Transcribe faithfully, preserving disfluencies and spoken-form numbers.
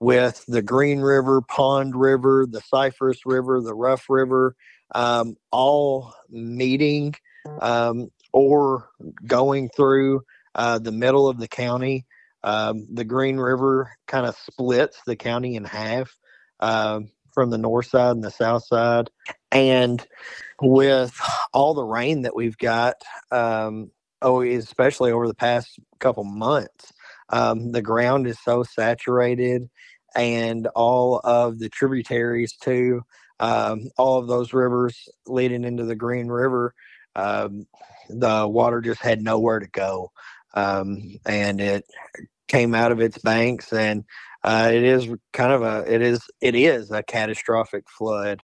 with the Green River, Pond River, the Cypress River, the Rough River, um, all meeting um, or going through uh, the middle of the county. Um, the Green River kind of splits the county in half um, from the north side and the south side. And with all the rain that we've got, um, oh, especially over the past couple months, um, the ground is so saturated, and all of the tributaries too, um, all of those rivers leading into the Green River, um, the water just had nowhere to go, um, and it came out of its banks, and uh, it is kind of a it is it is a catastrophic flood.